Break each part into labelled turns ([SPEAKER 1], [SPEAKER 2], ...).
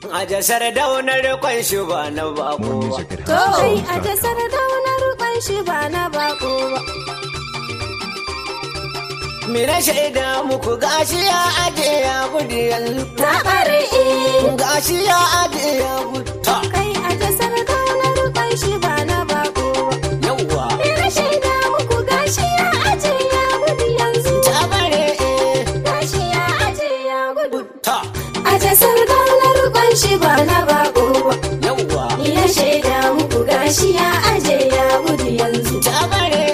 [SPEAKER 1] A jasar daunar kwan shi ba na bako ba.
[SPEAKER 2] To kai a jasar daunar kwan shi ba na bako ba.
[SPEAKER 1] Mina shaida muku gashi ya aje ya gudu yanzu.
[SPEAKER 2] Ta bare
[SPEAKER 1] Gashi ya aje ya gudu. Ta.
[SPEAKER 2] kai a jasar daunar kwan shi ba na bako ba.
[SPEAKER 1] Yawwa.
[SPEAKER 2] Ina shaida muku gashi ya aje ya gudu yanzu.
[SPEAKER 1] Ta bare
[SPEAKER 2] Gashi ya aje ya gudu.
[SPEAKER 1] Ta.
[SPEAKER 2] A jasar daunar kwan shi ba na bako ba.
[SPEAKER 1] Yawwa.
[SPEAKER 2] Ina shaida muku gashi ya aje ya gudu yanzu.
[SPEAKER 1] Ta bare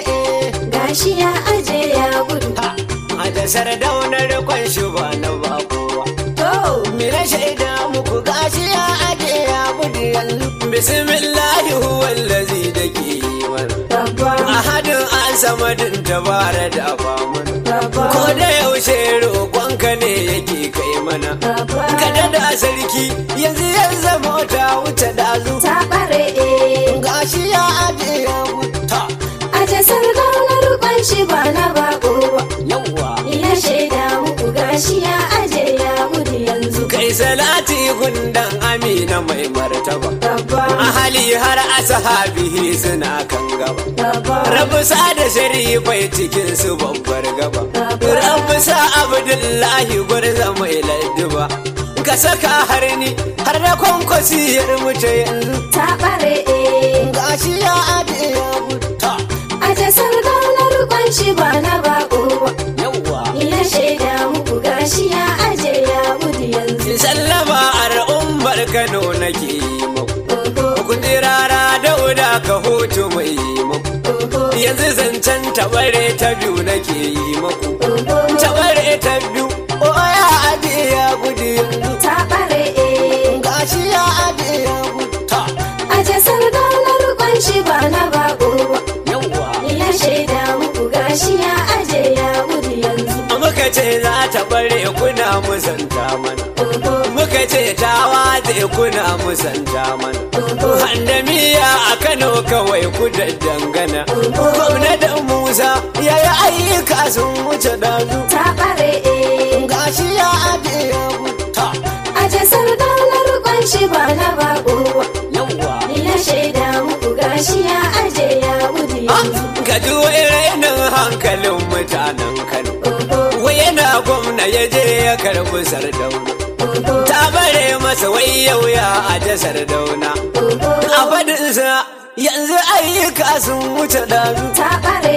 [SPEAKER 2] Gashi ya aje ya gudu.
[SPEAKER 1] Ta. A jasar daunar kwan shi ba na bako ba.
[SPEAKER 2] To
[SPEAKER 1] Mina shaida muku gashi ya aje ya gudu yanzu. Bismillahi huwallazi da ke yi mana.
[SPEAKER 2] babba
[SPEAKER 1] Ahadin an samadin tabara da ba mana.
[SPEAKER 2] babba
[SPEAKER 1] Ko da yaushe roƙonka ne yake kai mana.
[SPEAKER 2] babba.
[SPEAKER 1] Kada da sarki yanzu ya zama ta wuce dazu.
[SPEAKER 2] Ta bare
[SPEAKER 1] Gashi ya aje ya wuta.
[SPEAKER 2] a jasar daunar kwan shi ba na bako ba.
[SPEAKER 1] Yawwa.
[SPEAKER 2] Ina shaida muku gashi ya aje ya gudu yanzu.
[SPEAKER 1] Kai salati gundan Amina mai martaba.
[SPEAKER 2] Babba
[SPEAKER 1] Ahali har ashabihi suna kan gaba.
[SPEAKER 2] babba
[SPEAKER 1] Rabu sa da sharifai cikin su babbar gaba. Rabu sa Abdullahi gwarza mai ladduba. Ka saka har ni har da kwankwasiyar mu ta yanzu.
[SPEAKER 2] ta bare
[SPEAKER 1] Gashi ya aje ya wuta.
[SPEAKER 2] a jasar daunar kwan shi ba na bako ba.
[SPEAKER 1] Yawwa.
[SPEAKER 2] Ina shaida muku gashi ya aje ya gudu yanzu.
[SPEAKER 1] Sallama al'ummar Kano nake yi muku.
[SPEAKER 2] Oho
[SPEAKER 1] Kun ji rara dauda ka hutu mai yi muku.
[SPEAKER 2] oho
[SPEAKER 1] Yanzu zancen tabare ta biyu nake yi muku.
[SPEAKER 2] oho
[SPEAKER 1] Tabare ta biyu, o ya aje ya gudu yanzu.
[SPEAKER 2] ta bare
[SPEAKER 1] Gashi ya aje ya wuta.
[SPEAKER 2] a jasar daunar kwan shi ba na bako ba.
[SPEAKER 1] Yawwa.
[SPEAKER 2] Ina shaida muku gashi ya aje ya gudu yanzu.
[SPEAKER 1] Muka ce za ta bare kuna musanta mana.
[SPEAKER 2] Oho
[SPEAKER 1] Muka ce ta watse kuna musanta mana.
[SPEAKER 2] oho
[SPEAKER 1] Handamiya a Kano kawai ku dangana. Gwamnatin Musa ya yi ayyuka sun wuce dazu.
[SPEAKER 2] ta bare
[SPEAKER 1] Gashi ya aje ya wuta.
[SPEAKER 2] a jasar daunar kwan shi ba na bako ba.
[SPEAKER 1] Yawwa.
[SPEAKER 2] Ina shaida muku gashi ya aje ya gudu yanzu.
[SPEAKER 1] Ka ji wai rainin hankalin mutanen Kano.
[SPEAKER 2] Oho
[SPEAKER 1] Wai yana gwamna ya je ya karbi Sardauna.
[SPEAKER 2] oho
[SPEAKER 1] Ta bare masa wai yau ya aje Sardauna.
[SPEAKER 2] oho
[SPEAKER 1] A faɗinsa yanzu ayyuka sun wuce dazu.
[SPEAKER 2] ta bare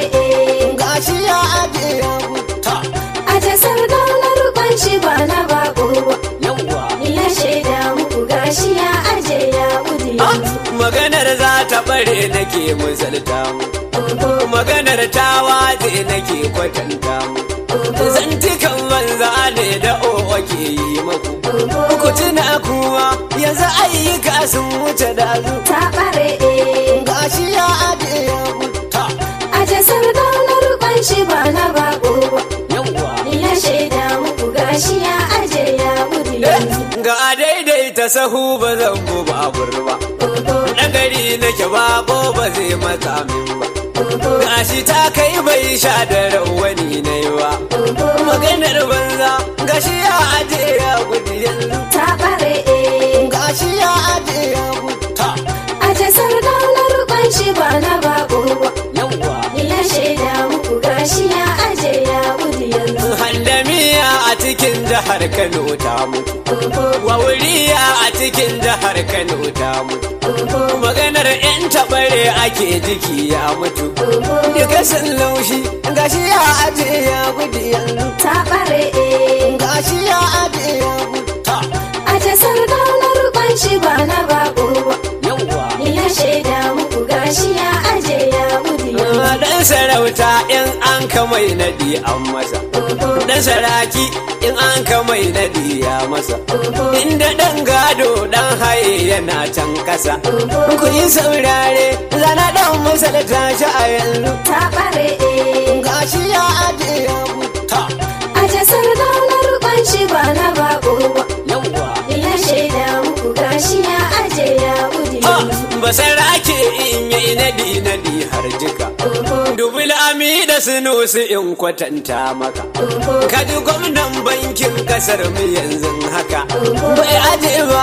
[SPEAKER 1] Gashi ya aje ya wuta.
[SPEAKER 2] a jasar daunar kwan shi ba na bako ba.
[SPEAKER 1] Yawwa.
[SPEAKER 2] Ina shaida muku gashi ya aje ya gudu yanzu.
[SPEAKER 1] Maganar za ta bare nake misalta mu.
[SPEAKER 2] Oho
[SPEAKER 1] Maganar ta watse nake kwatanta mu.
[SPEAKER 2] oho
[SPEAKER 1] Zantikan banza ne da owa ke yi maku. Ku tuna kuma yanzu ayyuka sun wuce dazu.
[SPEAKER 2] ta bare
[SPEAKER 1] Gashi ya aje ya wuta.
[SPEAKER 2] a jasar daunar kwan shi ba na bako ba.
[SPEAKER 1] Yawwa.
[SPEAKER 2] Ina shaida muku gashi ya aje ya gudu yanzu.
[SPEAKER 1] Ga daidaita sahu ba zan bu babur ba.
[SPEAKER 2] Oho
[SPEAKER 1] Na gari nake bako ba zai matsa min ba.
[SPEAKER 2] oho
[SPEAKER 1] Gashi ta kai bai sha da rawani na yi ba.
[SPEAKER 2] oho
[SPEAKER 1] Maganar banza gashi ya aje ya gudu yanzu.
[SPEAKER 2] ta bare
[SPEAKER 1] Gashi ya aje ya wuta.
[SPEAKER 2] a jasar daunar kwan shi ba na bako ba.
[SPEAKER 1] Yawwa.
[SPEAKER 2] Ina shaida muku gashi ya aje ya gudu yanzu.
[SPEAKER 1] Handamiya a cikin jihar Kano ta mutu.
[SPEAKER 2] Oho
[SPEAKER 1] Wawuriya a cikin jihar Kano ta mutu.
[SPEAKER 2] oho
[SPEAKER 1] Maganar 'yan taɓare ake jiki ya mutu.
[SPEAKER 2] oho
[SPEAKER 1] Duka sun laushi gashi ya aje ya gudu yanzu.
[SPEAKER 2] ta bare
[SPEAKER 1] Gashi ya aje ya wuta.
[SPEAKER 2] a jasar daunar kwan shi ba na bako ba.
[SPEAKER 1] Yawwa.
[SPEAKER 2] Ina shaida muku gashi ya aje ya gudu yanzu.
[SPEAKER 1] Dan sarauta in an kamai naɗi an masa.
[SPEAKER 2] Oho
[SPEAKER 1] Dan saraki in an kamai naɗi ya masa.
[SPEAKER 2] oho
[SPEAKER 1] Inda ɗan gado ɗan haye yana can ƙasa.
[SPEAKER 2] oho
[SPEAKER 1] Ku yi saurare zana ɗan masalata shi a yanzu.
[SPEAKER 2] ta bare
[SPEAKER 1] Gashi ya aje ya wuta.
[SPEAKER 2] a jasar daunar kwan shi ba na bako ba.
[SPEAKER 1] Yawwa.
[SPEAKER 2] Ina shaida muku gashi ya aje ya gudu yanzu.
[SPEAKER 1] Basarake in yi naɗi har jika.
[SPEAKER 2] Oho
[SPEAKER 1] Dubi lami da sunusu in kwatanta maka.
[SPEAKER 2] oho
[SPEAKER 1] Kaji gwamnan bankin kasar mu yanzu haka.
[SPEAKER 2] oho
[SPEAKER 1] Bai aje ba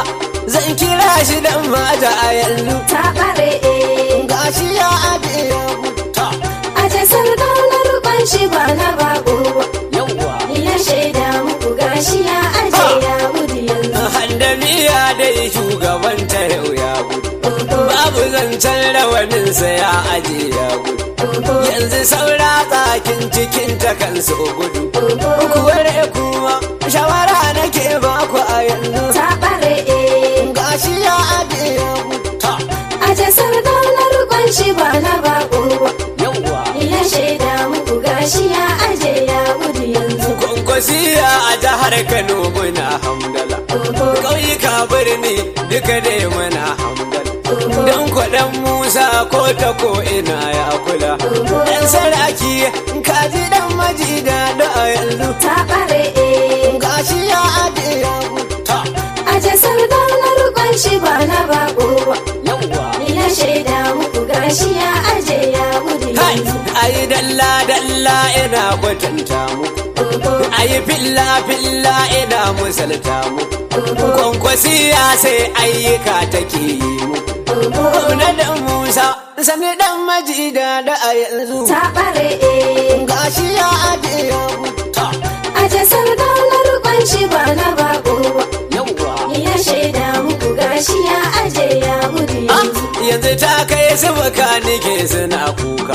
[SPEAKER 1] zan kira shi dan mata a yanzu
[SPEAKER 2] ta bare
[SPEAKER 1] gashi ya aje ya buta
[SPEAKER 2] aje sardaunar rukon shi ba na bako ba
[SPEAKER 1] yawa
[SPEAKER 2] ya shaida muku gashi ya aje ya gudu yanzu
[SPEAKER 1] handamiya dai shugaban ta yau ya gudu babu zancen rawaninsa ya aje ya gudu yanzu saura tsakin cikin ta kansu gudu kuware kuma shawara nake baku a yanzu
[SPEAKER 2] ta bare
[SPEAKER 1] gashi ya aje ya buta
[SPEAKER 2] aje sardaunar rukon shi ba na bako ba
[SPEAKER 1] yawa
[SPEAKER 2] ya shaida muku gashi ya aje ya gudu yanzu
[SPEAKER 1] kwankwasiya a jihar Kano muna hamdala ƙauyuka birni duka dai muna hamdala don kwaɗan Musa ko ta ko ina ya kula ɗan saraki kaji ɗan majida da a yanzu
[SPEAKER 2] ta bare
[SPEAKER 1] gashi ya aje ya buta
[SPEAKER 2] aje sardaunar rukon shi ba na bako ba
[SPEAKER 1] yawa
[SPEAKER 2] ya shaida muku gashi ya aje ya gudu
[SPEAKER 1] kai
[SPEAKER 2] yanzu
[SPEAKER 1] ayi dalla dalla ina kwatanta muku ayi filla filla ina musalta muku kwankwasiya sai ayyuka take yi muku na dan Musa sani dan majida da a yanzu
[SPEAKER 2] ta bare
[SPEAKER 1] gashi ya aje ya buta
[SPEAKER 2] aje sardaunar rukon shi ba na bako ba
[SPEAKER 1] yawa
[SPEAKER 2] ya shaida muku gashi ya aje ya gudu yanzu
[SPEAKER 1] yanzu ta kai su bakanike suna kuka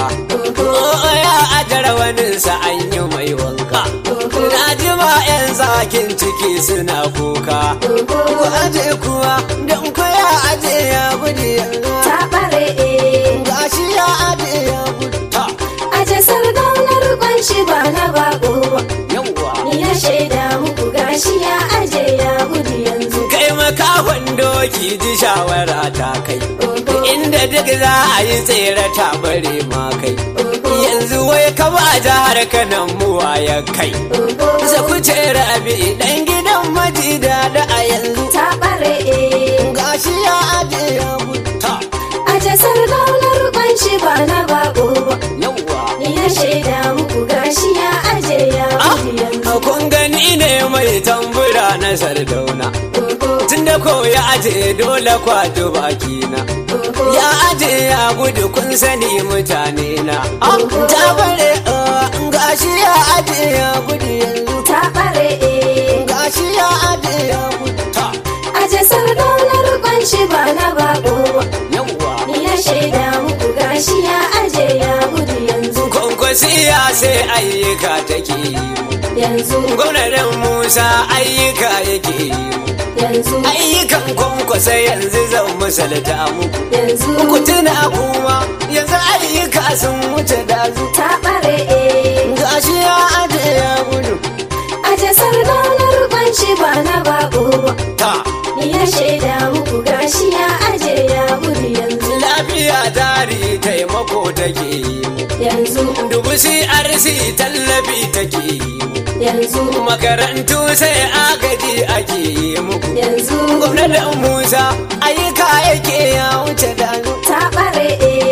[SPEAKER 1] ya ajara waninsa an yi mai wanka na ji ma 'yan zakin ciki suna kuka ku aje kuwa don ya aje ya gudu yanzu
[SPEAKER 2] ta bare
[SPEAKER 1] gashi ya aje ya gudu ta
[SPEAKER 2] aje sardaunar rukon shi ba na bako ba
[SPEAKER 1] yawa
[SPEAKER 2] ya shaida muku gashi ya aje ya gudu yanzu
[SPEAKER 1] kai makahon doki ji shawara ta kai inda duk za a yi tsere ta bare ma kai yanzu wai ka ba jihar kanan muwa ya kai za ku ce rabi dan gidan majida da a yanzu
[SPEAKER 2] ta bare
[SPEAKER 1] gashi ya aje ya buta
[SPEAKER 2] aje sardaunar rukon shi ba na bako ba
[SPEAKER 1] yawa
[SPEAKER 2] ya shaida muku gashi ya aje ya gudu yanzu
[SPEAKER 1] kun gani ne mai tambura na sardauna tunda ko ya aje dole kwato bakina ya aje ya gudu kun sani mutane na ta bare gashi ya aje ya gudu yanzu
[SPEAKER 2] ta bare
[SPEAKER 1] gashi ya aje ya gudu ta
[SPEAKER 2] aje sardaunar rukon shi ba na bako ba
[SPEAKER 1] yawa
[SPEAKER 2] ya shaida muku gashi ya aje ya gudu yanzu
[SPEAKER 1] kwankwasiya sai ayyuka take yi
[SPEAKER 2] yanzu
[SPEAKER 1] gwamnatin Musa ayyuka yake yi
[SPEAKER 2] yanzu
[SPEAKER 1] ayyukan kwankwasa yanzu zan misalta muku
[SPEAKER 2] yanzu
[SPEAKER 1] ku tuna kuma yanzu ayyuka sun wuce dazu
[SPEAKER 2] ta bare
[SPEAKER 1] gashi ya aje ya gudu
[SPEAKER 2] aje sardaunar rukon shi ba na bako ba
[SPEAKER 1] ta
[SPEAKER 2] ya shaida muku gashi ya aje ya gudu yanzu
[SPEAKER 1] lafiya tari taimako take yi
[SPEAKER 2] yanzu
[SPEAKER 1] dubu CRC tallafi take yi
[SPEAKER 2] yanzu
[SPEAKER 1] makarantu sai agaji ake yi muku
[SPEAKER 2] yanzu
[SPEAKER 1] gwamnatin Musa ayyuka yake ya wuce dazu
[SPEAKER 2] ta bare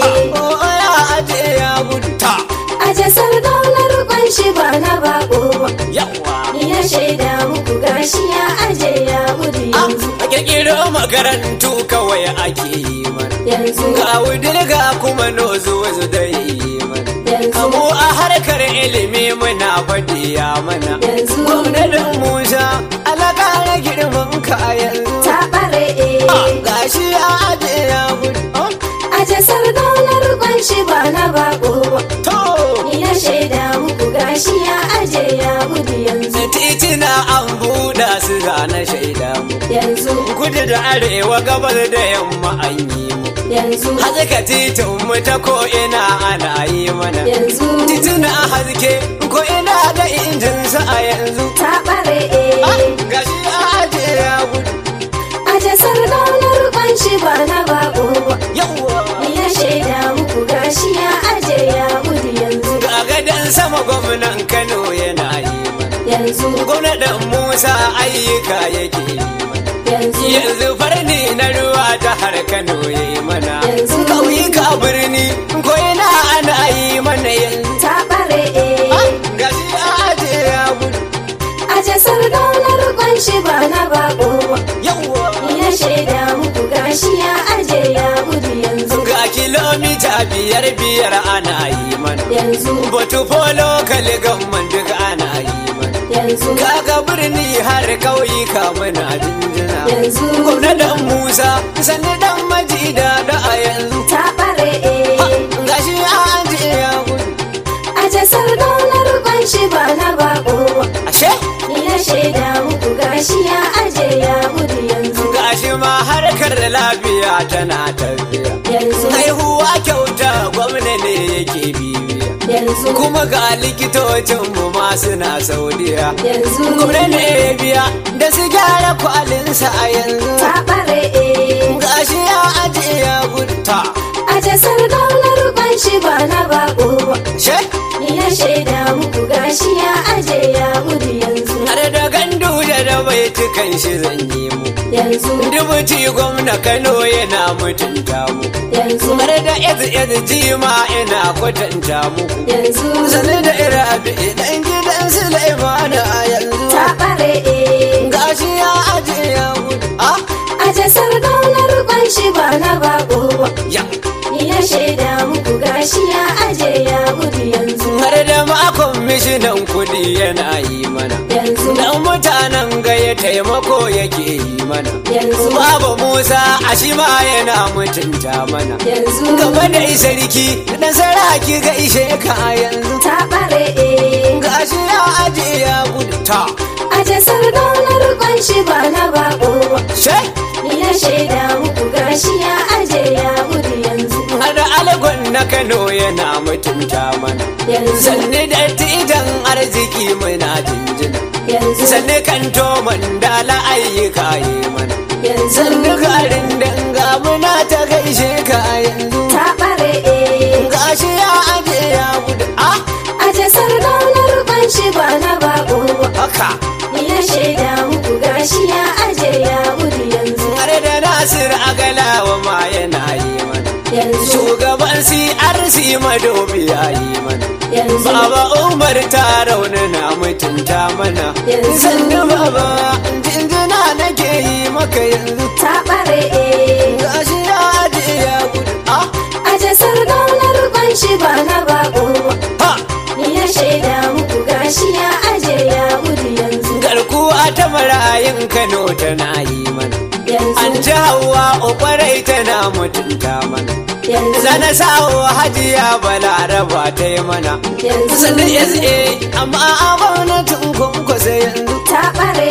[SPEAKER 1] ya aje ya gudu ta
[SPEAKER 2] aje sardaunar rukon shi ba na bako ba
[SPEAKER 1] yawa
[SPEAKER 2] ya shaida muku gashi ya aje ya gudu yanzu
[SPEAKER 1] a kirkiro makarantu kawai ake yi mana
[SPEAKER 2] yanzu
[SPEAKER 1] ga wudirga kuma nozu wasu da yi mana
[SPEAKER 2] yanzu
[SPEAKER 1] kamo a harkar ilimi muna fadiya mana
[SPEAKER 2] yanzu
[SPEAKER 1] gwamnatin Musa alaka na girman ka yanzu
[SPEAKER 2] ta bare
[SPEAKER 1] gashi ya aje ya gudu
[SPEAKER 2] aje sardaunar rukon shi ba na bako ba
[SPEAKER 1] to
[SPEAKER 2] ya shaida muku gashi ya aje ya gudu yanzu
[SPEAKER 1] titina an buɗa su na shaida mu
[SPEAKER 2] yanzu
[SPEAKER 1] kudu da arewa gabar da yamma an yi mu
[SPEAKER 2] yanzu
[SPEAKER 1] haska titin mu ta ko ina ana yi mana
[SPEAKER 2] yanzu
[SPEAKER 1] tituna haske ko ina da injin sa a yanzu
[SPEAKER 2] ta bare
[SPEAKER 1] gashi ya aje ya gudu
[SPEAKER 2] aje sardaunar rukon shi ba na bako ba
[SPEAKER 1] yawa
[SPEAKER 2] ya shaida muku gashi ya aje ya gudu yanzu
[SPEAKER 1] ga gadan sama gwamnan Kano yana yi mana
[SPEAKER 2] yanzu
[SPEAKER 1] gwamnatin Musa ayyuka yake yi mana
[SPEAKER 2] yanzu
[SPEAKER 1] yanzu farni na ruwa ta har Kano yayi mana
[SPEAKER 2] Yanzu.
[SPEAKER 1] ƙauyuka birni ko ina ana yi mana yanzu
[SPEAKER 2] ta bare
[SPEAKER 1] gashi ya aje ya gudu
[SPEAKER 2] aje sardaunar rukon shi ba na bako ba
[SPEAKER 1] yawa
[SPEAKER 2] ya shaida muku gashi ya aje ya gudu yanzu.
[SPEAKER 1] Ga kilomita biyar ana yi mana.
[SPEAKER 2] Yanzu.
[SPEAKER 1] Batu polo kaligamman duk ana yi mana.
[SPEAKER 2] Yanzu.
[SPEAKER 1] Kaga birni har ƙauyuka muna jinjina.
[SPEAKER 2] Yanzu.
[SPEAKER 1] Gwamnatin Musa sanni dan Majida da a yanzu.
[SPEAKER 2] Ta ɓare
[SPEAKER 1] Gashi ya aje ya gudu.
[SPEAKER 2] aje sardaunar kwanshi ba na bako ba.
[SPEAKER 1] Ashe?
[SPEAKER 2] Ni na shaida muku gashi ya aje ya gudu yanzu.
[SPEAKER 1] Gashi ma harkar lafiya tana tafiya.
[SPEAKER 2] Yanzu.
[SPEAKER 1] Haihuwa kyauta gwamna ne yake bibiya.
[SPEAKER 2] Yanzu.
[SPEAKER 1] Kuma ga likitocin mu ma suna Saudiya.
[SPEAKER 2] Yanzu.
[SPEAKER 1] Gwamna ne ya biya da su gyara kwalinsa a yanzu.
[SPEAKER 2] Ta ɓare
[SPEAKER 1] Gashi ya aje ya gudu. Ta.
[SPEAKER 2] aje sardaunar kwanshi ba na bako ba.
[SPEAKER 1] She?
[SPEAKER 2] Ni na shaida muku gashi ya aje ya gudu yanzu.
[SPEAKER 1] Har da gandu da bai tukan shi zan yi mu.
[SPEAKER 2] Yanzu.
[SPEAKER 1] Dubuti gwamna Kano yana mutunta mu.
[SPEAKER 2] Yanzu.
[SPEAKER 1] Har da jima ina kwatanta muku.
[SPEAKER 2] Yanzu.
[SPEAKER 1] Sani da irabi dan gidan Sulaimana a yanzu.
[SPEAKER 2] Ta ɓare
[SPEAKER 1] Gashi ya aje ya gudu. Ah,
[SPEAKER 2] aje sardaunar kwanshi ba na bako ba.
[SPEAKER 1] ya.
[SPEAKER 2] Ni na shaida muku gashi ya aje ya gudu yanzu.
[SPEAKER 1] Har da makon mishinan kudi yana yi mana.
[SPEAKER 2] Yanzu.
[SPEAKER 1] Dan mutanen gaya taimako yake yi mana.
[SPEAKER 2] Yanzu.
[SPEAKER 1] Baba Musa a shi ma yana mutunta mana.
[SPEAKER 2] Yanzu.
[SPEAKER 1] Gaba da sarki da saraki ga ishe ka yanzu.
[SPEAKER 2] Ta ɓare
[SPEAKER 1] Gashi ya aje ya gudu. Ta.
[SPEAKER 2] aje sardaunar kwanshi ba na bako ba.
[SPEAKER 1] She?
[SPEAKER 2] Ni na shaida muku gashi ya aje ya gudu yanzu.
[SPEAKER 1] Har algon na Kano yana mutunta mana.
[SPEAKER 2] Yanzu.
[SPEAKER 1] Sanni da tijan arziki muna jinjina.
[SPEAKER 2] Yanzu.
[SPEAKER 1] Sanni kanto mandala ayyuka yi mana.
[SPEAKER 2] Yanzu.
[SPEAKER 1] Sanni garin danga muna ta gaishe ka yanzu.
[SPEAKER 2] Ta ɓare
[SPEAKER 1] Gashi ya aje ya gudu. Ah,
[SPEAKER 2] aje sardaunar kwanshi ba na bako ba.
[SPEAKER 1] haka.
[SPEAKER 2] Ni na shaida muku gashi ya aje ya gudu yanzu.
[SPEAKER 1] Har da Nasir Agalawa ma yana yi mana.
[SPEAKER 2] Yanzu.
[SPEAKER 1] Shugaban CRC Madobi ya yi mana.
[SPEAKER 2] Yanzu.
[SPEAKER 1] Baba Umar ta raunana mutunta mana.
[SPEAKER 2] Yanzu.
[SPEAKER 1] Sannu baba jinjina nake yi maka yanzu.
[SPEAKER 2] Ta ɓare
[SPEAKER 1] Gashi ya aje ya gudu. Ah,
[SPEAKER 2] aje sardaunar kwanshi ba na bako ba.
[SPEAKER 1] ha.
[SPEAKER 2] Ni na shaida muku gashi ya aje ya gudu yanzu.
[SPEAKER 1] Garkuwa ta marayin Kano tana yi mana.
[SPEAKER 2] Yanzu.
[SPEAKER 1] An ji hawa ƙwarai tana mutunta mana.
[SPEAKER 2] Yanzu.
[SPEAKER 1] Zana sawo hajiya balaraba ta yi mana.
[SPEAKER 2] Yanzu.
[SPEAKER 1] Sannan SA amma a gwamnatin kwankwasa yanzu.
[SPEAKER 2] Ta ɓare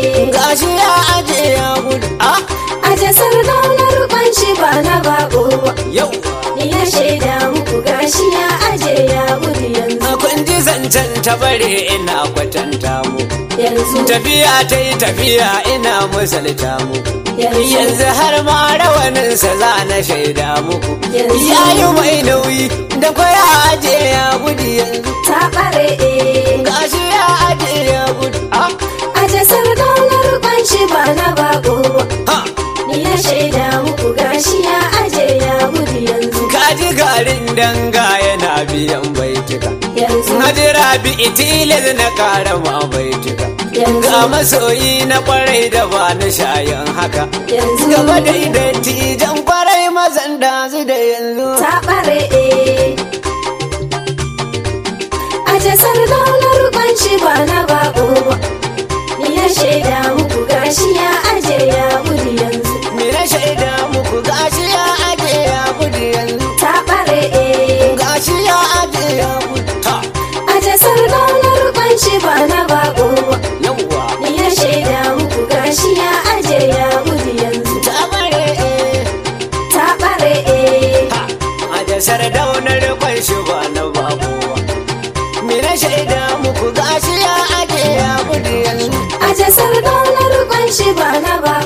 [SPEAKER 1] Gashi ya aje ya gudu. Ah,
[SPEAKER 2] aje sardaunar kwanshi ba na bako ba.
[SPEAKER 1] yau.
[SPEAKER 2] Ni na shaida muku gashi ya aje ya gudu yanzu.
[SPEAKER 1] Kun ji zancen ta bare ina kwatanta mu.
[SPEAKER 2] Yanzu.
[SPEAKER 1] Tafiya ta yi tafiya ina misalta mu.
[SPEAKER 2] Yanzu.
[SPEAKER 1] Yanzu har ma rawaninsa za na shaida muku.
[SPEAKER 2] Yanzu.
[SPEAKER 1] Ya yi mai nauyi da kwaya aje ya gudu yanzu.
[SPEAKER 2] Ta ɓare
[SPEAKER 1] Gashi ya aje ya gudu. Ah,
[SPEAKER 2] aje sardaunar kwanshi ba na bako ba.
[SPEAKER 1] ha.
[SPEAKER 2] Ni na shaida muku gashi ya aje ya gudu yanzu.
[SPEAKER 1] Kaji garin danga yana biyan baituka.
[SPEAKER 2] Yanzu.
[SPEAKER 1] Hajira bi itilis na kara ma baituka.
[SPEAKER 2] Yanzu.
[SPEAKER 1] Ga masoyi na kwarai da ba na shayin haka.
[SPEAKER 2] Yanzu.
[SPEAKER 1] Gaba da dattijan kwarai mazan da su da yanzu.
[SPEAKER 2] Ta ɓare aje sardaunar kwanshi ba na bako ba. Ni na shaida muku gashi ya aje ya gudu yanzu.
[SPEAKER 1] Me na shaida muku gashi ya aje ya gudu yanzu.
[SPEAKER 2] Ta ɓare
[SPEAKER 1] Gashi ya aje ya gudu. Ta.
[SPEAKER 2] aje sardaunar kwanshi ba na bako ba.
[SPEAKER 1] Yawwa.
[SPEAKER 2] Ni na shaida muku gashi ya aje ya gudu yanzu.
[SPEAKER 1] Ta bare
[SPEAKER 2] Ta ɓare
[SPEAKER 1] ha. Aje sardaunar kwanshi ba na babuwa. Me na shaida muku gashi ya aje ya gudu yanzu.
[SPEAKER 2] aje sardaunar kwanshi ba na bako